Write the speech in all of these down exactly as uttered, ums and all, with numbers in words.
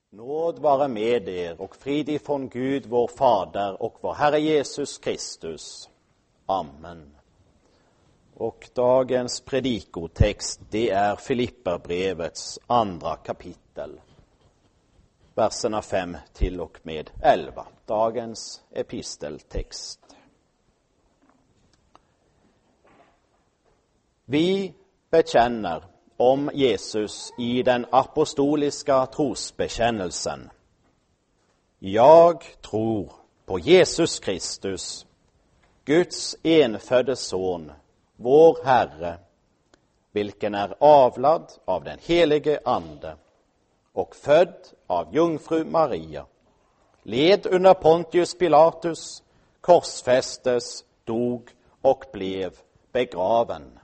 Nåd vare med er och frid ifrån Gud, vår Fader och vår Herre Jesus Kristus. Amen. Och dagens predikotext, det är Filipperbrevets andra kapitel. Verserna fem till och med elva. Dagens episteltext. Vi bekänner om Jesus i den apostoliska trosbekännelsen. Jag tror på Jesus Kristus, Guds enfödde son, vår Herre, vilken är avlad av den helige Ande och född av jungfru Maria, led under Pontius Pilatus, korsfästes, dog och blev begraven.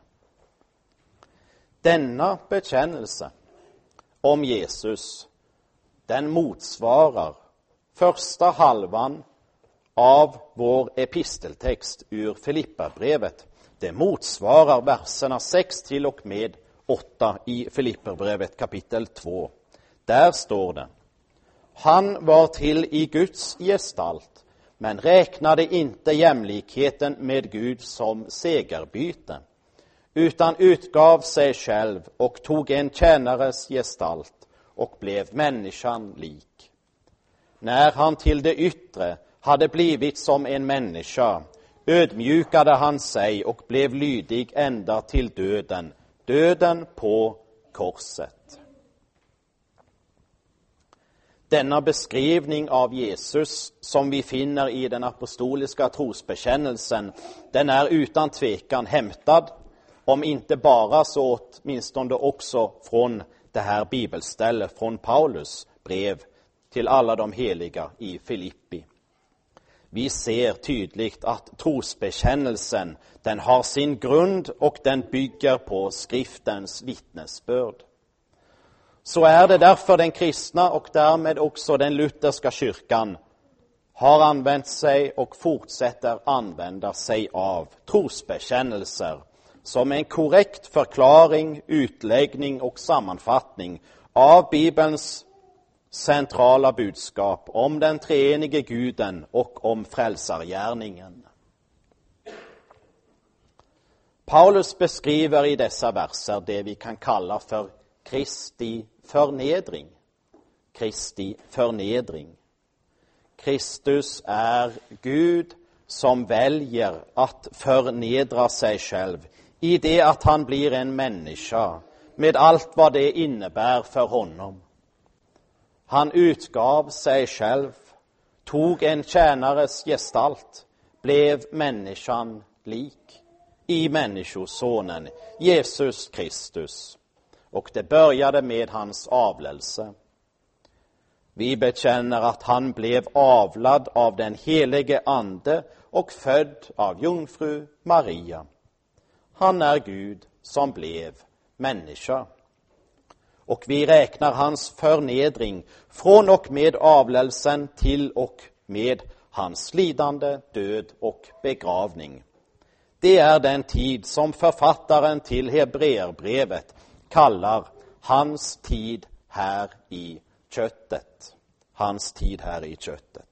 Denna bekännelse om Jesus, den motsvarar första halvan av vår episteltext ur Filipperbrevet. Det motsvarar verserna sex till och med åtta i Filipperbrevet kapitel två. Där står det: Han var till i Guds gestalt, men räknade inte jämlikheten med Gud som segerbyte, utan utgav sig själv och tog en tjänares gestalt och blev människan lik. När han till det yttre hade blivit som en människa, ödmjukade han sig och blev lydig ända till döden, döden på korset. Denna beskrivning av Jesus som vi finner i den apostoliska trosbekännelsen, den är utan tvekan hämtad, om inte bara så åtminstone också från det här bibelstället, från Paulus brev till alla de heliga i Filippi. Vi ser tydligt att trosbekännelsen, den har sin grund och den bygger på skriftens vittnesbörd. Så är det därför den kristna och därmed också den lutherska kyrkan har använt sig och fortsätter använda sig av trosbekännelser som en korrekt förklaring, utläggning och sammanfattning av Bibelns centrala budskap om den treenige Guden och om frälsargärningen. Paulus beskriver i dessa verser det vi kan kalla för Kristi förnedring. Kristi förnedring. Kristus är Gud som väljer att förnedra sig själv i det att han blir en människa med allt vad det innebär för honom. Han utgav sig själv, tog en tjänares gestalt, blev människan lik i människosonen, Jesus Kristus. Och det började med hans avlelse. Vi bekänner att han blev avlad av den helige Ande och född av jungfru Maria. Han är Gud som blev människa. Och vi räknar hans förnedring från och med avlelsen till och med hans lidande, död och begravning. Det är den tid som författaren till Hebreerbrevet kallar hans tid här i köttet. Hans tid här i köttet.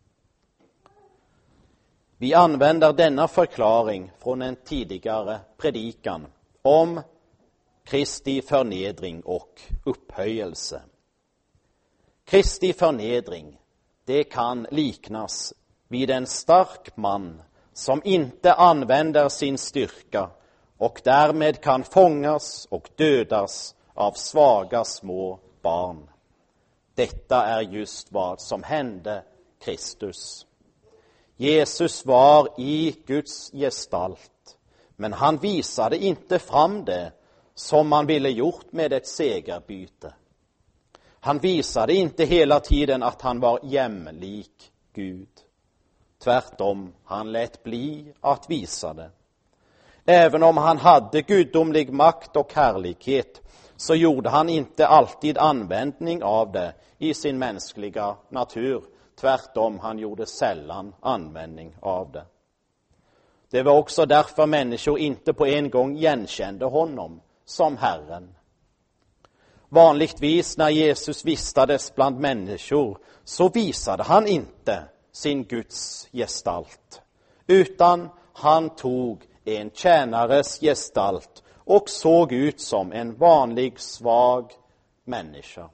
Vi använder denna förklaring från en tidigare predikan om Kristi förnedring och upphöjelse. Kristi förnedring, det kan liknas vid en stark man som inte använder sin styrka och därmed kan fångas och dödas av svaga små barn. Detta är just vad som hände Kristus. Jesus var i Guds gestalt, men han visade inte fram det som man ville gjort med ett segerbyte. Han visade inte hela tiden att han var jämlik Gud. Tvärtom, han lät bli att visa det. Även om han hade gudomlig makt och härlighet, så gjorde han inte alltid användning av det i sin mänskliga natur. Tvärtom, han gjorde sällan användning av det. Det var också därför människor inte på en gång igenkände honom som Herren. Vanligtvis när Jesus vistades bland människor så visade han inte sin Guds gestalt, utan han tog en tjänares gestalt och såg ut som en vanlig svag människa.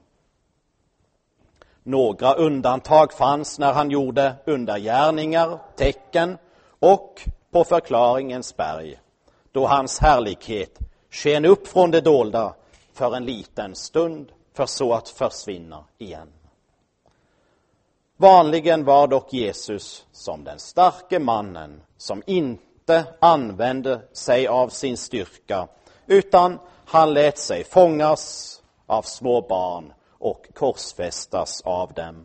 Några undantag fanns när han gjorde undergärningar, tecken och på förklaringens berg, då hans härlighet sken upp från det dolda för en liten stund, för så att försvinna igen. Vanligen var dock Jesus som den starke mannen som inte använde sig av sin styrka, utan han lät sig fångas av små barn och korsfästas av dem.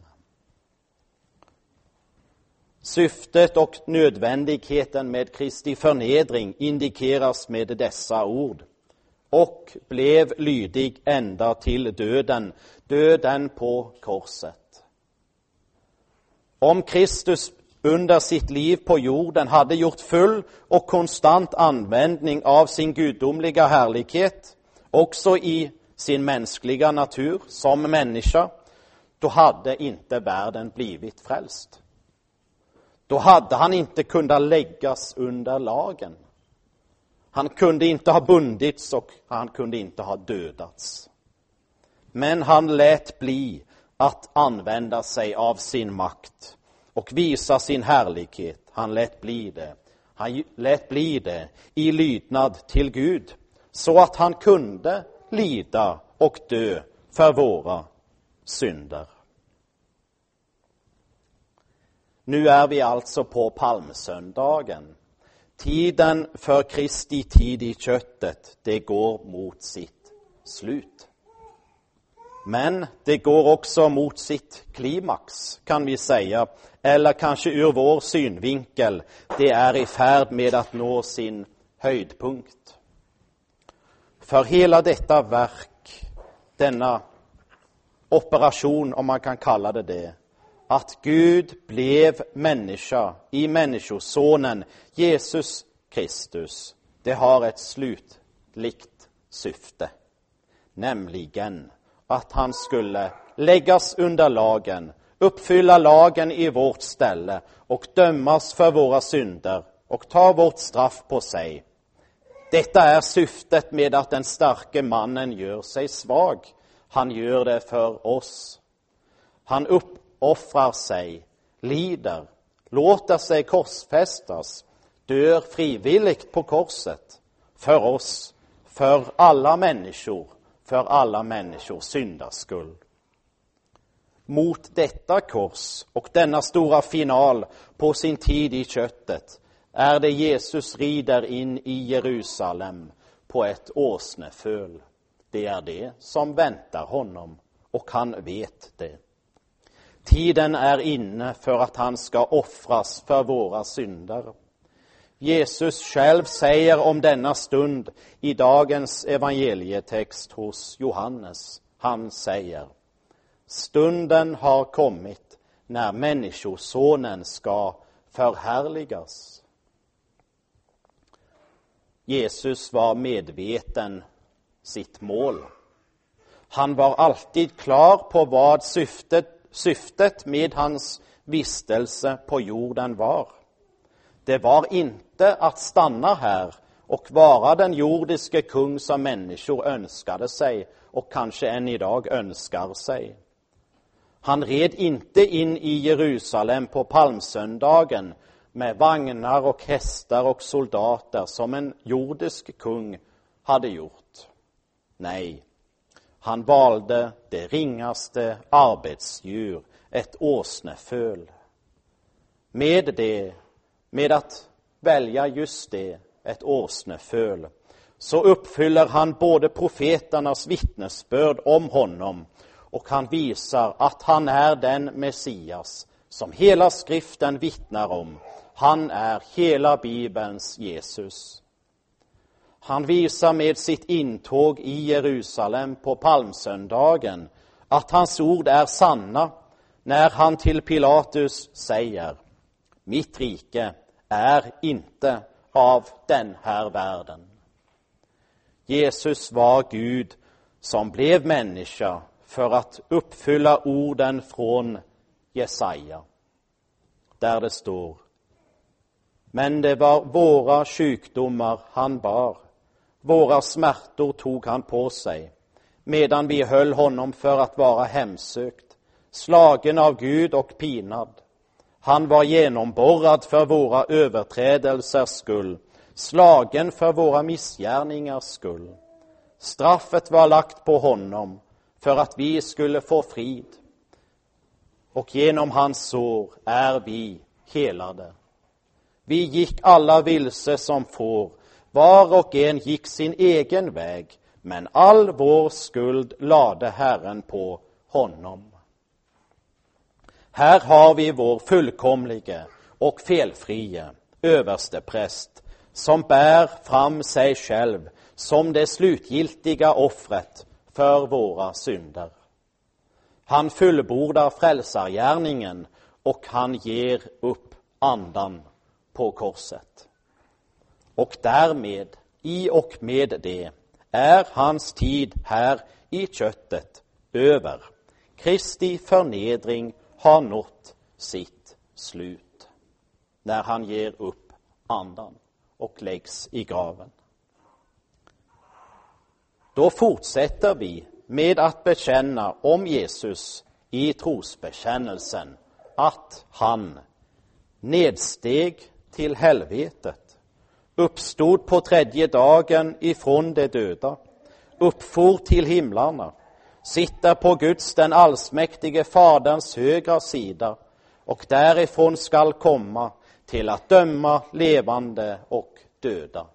Syftet och nödvändigheten med Kristi förnedring indikeras med dessa ord: och blev lydig ända till döden, döden på korset. Om Kristus under sitt liv på jorden hade gjort full och konstant användning av sin gudomliga härlighet, också i sin mänskliga natur som människa, då hade inte världen blivit frälst. Då hade han inte kunnat läggas under lagen. Han kunde inte ha bundits och han kunde inte ha dödats. Men han lät bli att använda sig av sin makt och visa sin härlighet. Han lät bli det. Han lät bli det i lydnad till Gud, så att han kunde lida och dö för våra synder. Nu är vi alltså på palmsöndagen. Tiden för Kristi tid i köttet, det går mot sitt slut. Men det går också mot sitt klimax, kan vi säga, eller kanske ur vår synvinkel, det är i färd med att nå sin höjdpunkt. För hela detta verk, denna operation, om man kan kalla det det, att Gud blev människa i människosonen Jesus Kristus, det har ett slutligt syfte, nämligen att han skulle läggas under lagen, uppfylla lagen i vårt ställe och dömas för våra synder och ta vårt straff på sig. Detta är syftet med att den starke mannen gör sig svag. Han gör det för oss. Han uppoffrar sig, lider, låter sig korsfästas, dör frivilligt på korset för oss, för alla människor, för alla människors syndaskuld. Mot detta kors och denna stora final på sin tid i köttet är det Jesus rider in i Jerusalem på ett åsneföl. Det är det som väntar honom, och han vet det. Tiden är inne för att han ska offras för våra synder. Jesus själv säger om denna stund i dagens evangelietext hos Johannes. Han säger: stunden har kommit när människosonen ska förhärligas. Jesus var medveten sitt mål. Han var alltid klar på vad syftet, syftet med hans vistelse på jorden var. Det var inte att stanna här och vara den jordiske kung som människor önskade sig och kanske än idag önskar sig. Han red inte in i Jerusalem på palmsöndagen med vagnar och hästar och soldater som en jordisk kung hade gjort. Nej, han valde det ringaste arbetsdjur, ett åsneföl. Med det, med att välja just det, ett åsneföl, så uppfyller han både profeternas vittnesbörd om honom, och han visar att han är den Messias som hela skriften vittnar om. Han är hela Bibelns Jesus. Han visar med sitt intåg i Jerusalem på palmsöndagen att hans ord är sanna när han till Pilatus säger: mitt rike är inte av den här världen. Jesus var Gud som blev människa för att uppfylla orden från Jesaja, där det står: men det var våra sjukdomar han bar, våra smärtor tog han på sig, medan vi höll honom för att vara hemsökt, slagen av Gud och pinad. Han var genomborrad för våra överträdelsers skull, slagen för våra missgärningars skull. Straffet var lagt på honom för att vi skulle få frid, och genom hans sår är vi helade. Vi gick alla vilse som får, var och en gick sin egen väg, men all vår skuld lade Herren på honom. Här har vi vår fullkomlige och felfrie överstepräst, som bär fram sig själv som det slutgiltiga offret för våra synder. Han fullbordar frälsargärningen och han ger upp andan på korset. Och därmed, i och med det, är hans tid här i köttet över. Kristi förnedring har nått sitt slut när han ger upp andan och läggs i graven. Då fortsätter vi med att bekänna om Jesus i trosbekännelsen att han nedsteg till helvetet, uppstod på tredje dagen ifrån de döda, uppfor till himlarna, sitter på Guds den allsmäktige faderns högra sida och därifrån skall komma till att döma levande och döda.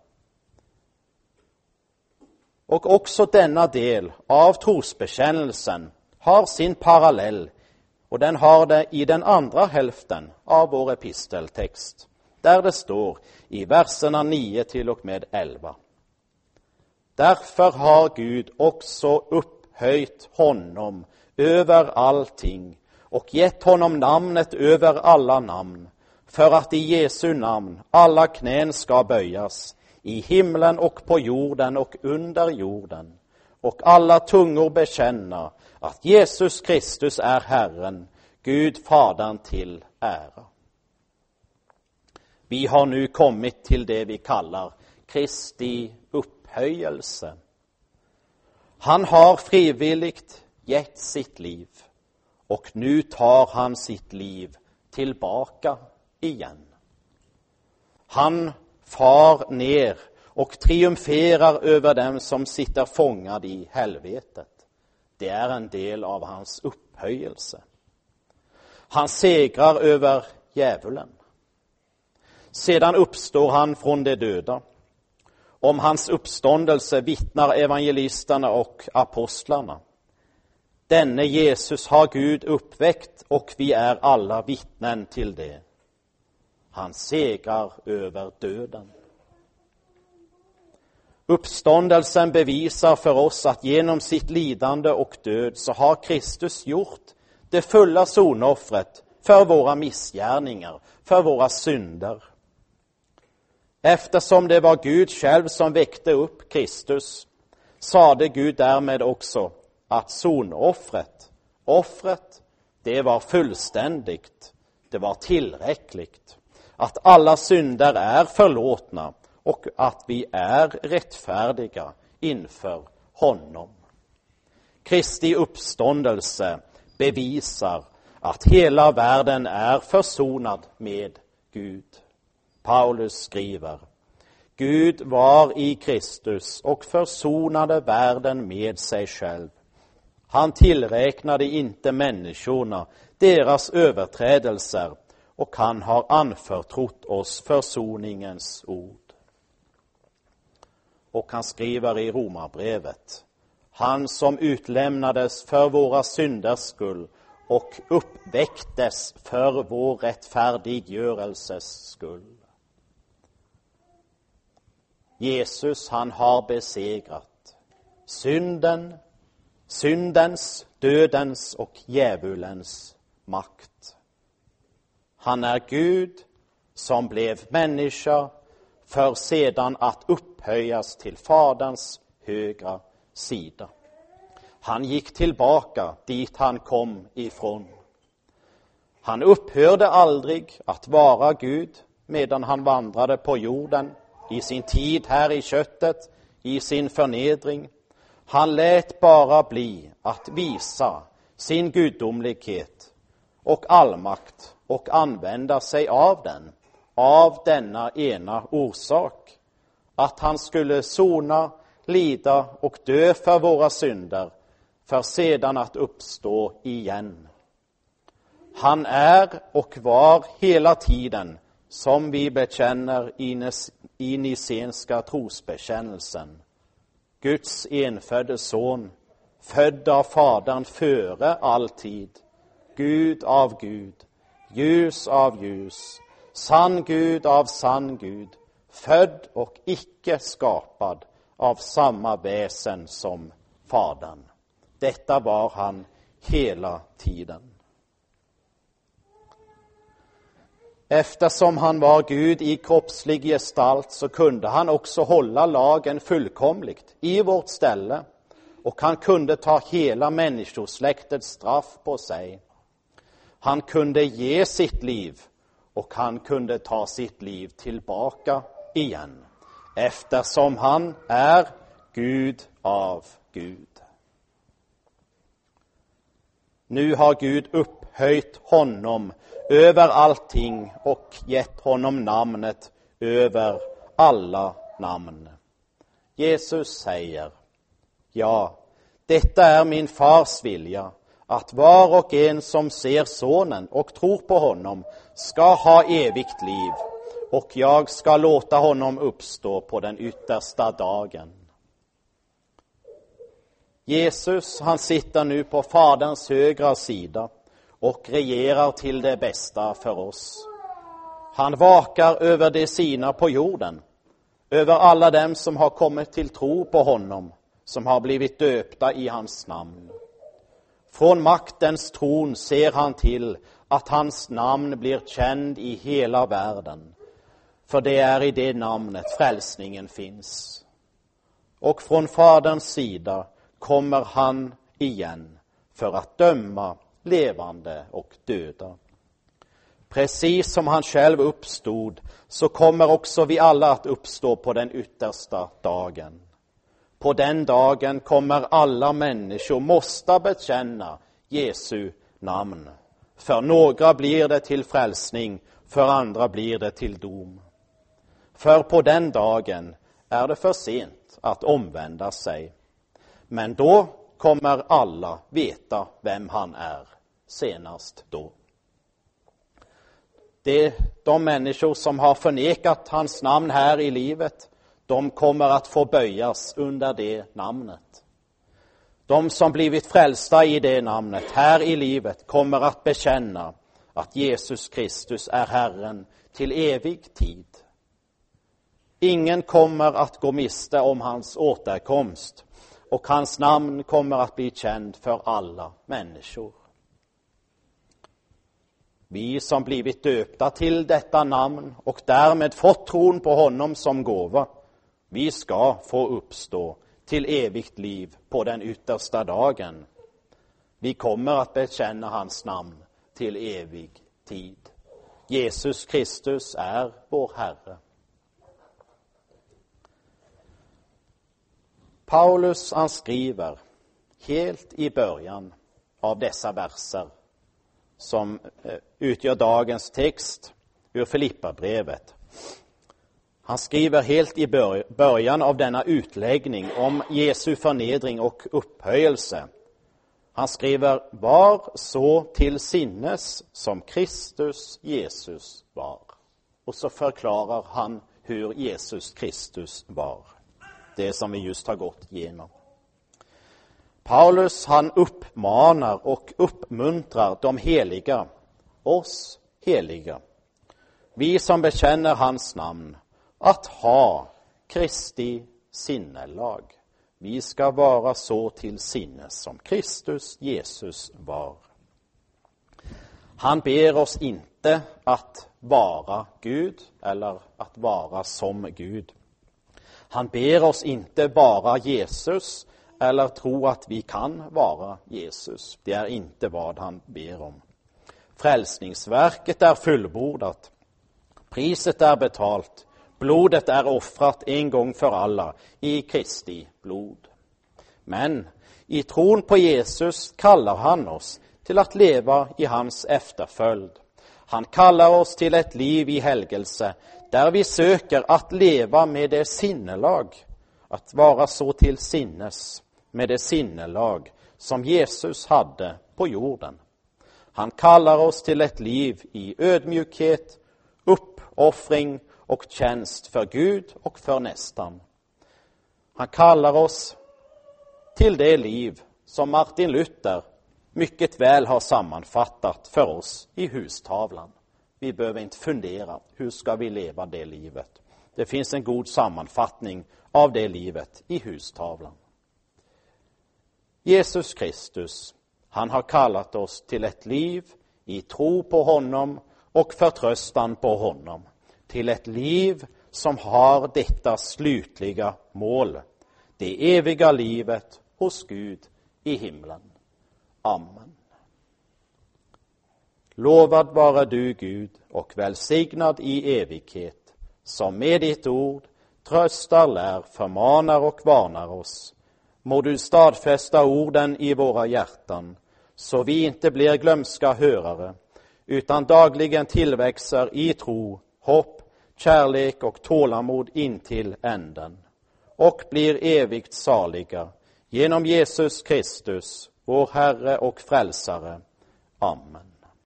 Och också denna del av trosbekännelsen har sin parallell, och den har det i den andra hälften av vår episteltext, där det står i verserna nio till och med elva. Därför har Gud också upphöjt honom över allting och gett honom namnet över alla namn, för att i Jesu namn alla knän ska böjas, i himlen och på jorden och under jorden, och alla tungor bekänna att Jesus Kristus är Herren, Gud Fadern till ära. Vi har nu kommit till det vi kallar Kristi upphöjelse. Han har frivilligt gett sitt liv, och nu tar han sitt liv tillbaka igen. Han far ner och triumferar över dem som sitter fångad i helvetet. Det är en del av hans upphöjelse. Han segrar över djävulen. Sedan uppstår han från de döda. Om hans uppståndelse vittnar evangelisterna och apostlarna. Denne Jesus har Gud uppväckt, och vi är alla vittnen till det. Han segrar över döden. Uppståndelsen bevisar för oss att genom sitt lidande och död så har Kristus gjort det fulla sonoffret för våra missgärningar, för våra synder. Eftersom det var Gud själv som väckte upp Kristus, sade Gud därmed också att sonoffret, offret, det var fullständigt, det var tillräckligt. Att alla synder är förlåtna och att vi är rättfärdiga inför honom. Kristi uppståndelse bevisar att hela världen är försonad med Gud. Paulus skriver: Gud var i Kristus och försonade världen med sig själv. Han tillräknade inte människorna deras överträdelser, och han har anförtrott oss försoningens ord. Och han skriver i Romarbrevet: han som utlämnades för våra synders skull och uppväcktes för vår rättfärdiggörelses skull. Jesus, han har besegrat synden, syndens, dödens och djävulens makt. Han är Gud som blev människa för sedan att upphöjas till Faderns högra sida. Han gick tillbaka dit han kom ifrån. Han upphörde aldrig att vara Gud medan han vandrade på jorden, i sin tid här i köttet, i sin förnedring. Han lät bara bli att visa sin gudomlighet och allmakt och använda sig av den, av denna ena orsak, att han skulle sona, lida och dö för våra synder, för sedan att uppstå igen. Han är och var hela tiden, som vi bekänner i nicenska trosbekännelsen, Guds enfödde son, född av Fadern före all tid, Gud av Gud, ljus av ljus, sann Gud av sann Gud, född och icke skapad av samma väsen som Fadern. Detta var han hela tiden. Eftersom han var Gud i kroppslig gestalt så kunde han också hålla lagen fullkomligt i vårt ställe, och han kunde ta hela människosläktets straff på sig. Han kunde ge sitt liv och han kunde ta sitt liv tillbaka igen, eftersom han är Gud av Gud. Nu har Gud upphöjt honom över allting och gett honom namnet över alla namn. Jesus säger: ja, detta är min fars vilja, att var och en som ser sonen och tror på honom ska ha evigt liv, och jag ska låta honom uppstå på den yttersta dagen. Jesus, han sitter nu på Faderns högra sida och regerar till det bästa för oss. Han vakar över de sina på jorden, över alla dem som har kommit till tro på honom, som har blivit döpta i hans namn. Från maktens tron ser han till att hans namn blir känd i hela världen, för det är i det namnet frälsningen finns. Och från Faderns sida kommer han igen för att döma levande och döda. Precis som han själv uppstod, så kommer också vi alla att uppstå på den yttersta dagen. På den dagen kommer alla människor måste bekänna Jesu namn. För några blir det till frälsning, för andra blir det till dom. För på den dagen är det för sent att omvända sig. Men då kommer alla veta vem han är, senast då. Det, de människor som har förnekat hans namn här i livet, de kommer att få böjas under det namnet. De som blivit frälsta i det namnet här i livet kommer att bekänna att Jesus Kristus är Herren till evig tid. Ingen kommer att gå miste om hans återkomst, och hans namn kommer att bli känd för alla människor. Vi som blivit döpta till detta namn och därmed fått tron på honom som gåva, vi ska få uppstå till evigt liv på den yttersta dagen. Vi kommer att bekänna hans namn till evig tid. Jesus Kristus är vår Herre. Paulus, han skriver helt i början av dessa verser som utgör dagens text ur Filippabrevet. Han skriver helt i början av denna utläggning om Jesu förnedring och upphöjelse. Han skriver: var så till sinnes som Kristus Jesus var. Och så förklarar han hur Jesus Kristus var. Det som vi just har gått igenom. Paulus, han uppmanar och uppmuntrar de heliga, oss heliga, vi som bekänner hans namn, att ha Kristi sinnelag. Vi ska vara så till sinnes som Kristus Jesus var. Han ber oss inte att vara Gud eller att vara som Gud. Han ber oss inte vara Jesus eller tro att vi kan vara Jesus. Det är inte vad han ber om. Frälsningsverket är fullbordat. Priset är betalt. Blodet är offrat en gång för alla i Kristi blod. Men i tron på Jesus kallar han oss till att leva i hans efterföljd. Han kallar oss till ett liv i helgelse där vi söker att leva med det sinnelag, att vara så till sinnes med det sinnelag som Jesus hade på jorden. Han kallar oss till ett liv i ödmjukhet, uppoffring och tjänst för Gud och för nästan. Han kallar oss till det liv som Martin Luther mycket väl har sammanfattat för oss i hustavlan. Vi behöver inte fundera, hur ska vi leva det livet? Det finns en god sammanfattning av det livet i hustavlan. Jesus Kristus, han har kallat oss till ett liv i tro på honom och förtröstan på honom. Till ett liv som har detta slutliga mål, det eviga livet hos Gud i himlen. Amen. Lovad vare du, Gud, och välsignad i evighet, som med ditt ord tröstar, lär, förmanar och varnar oss. Må du stadfästa orden i våra hjärtan, så vi inte blir glömska hörare, utan dagligen tillväxer i tro, hopp, kärlek och tålamod intill änden, och blir evigt saliga genom Jesus Kristus, vår Herre och Frälsare. Amen.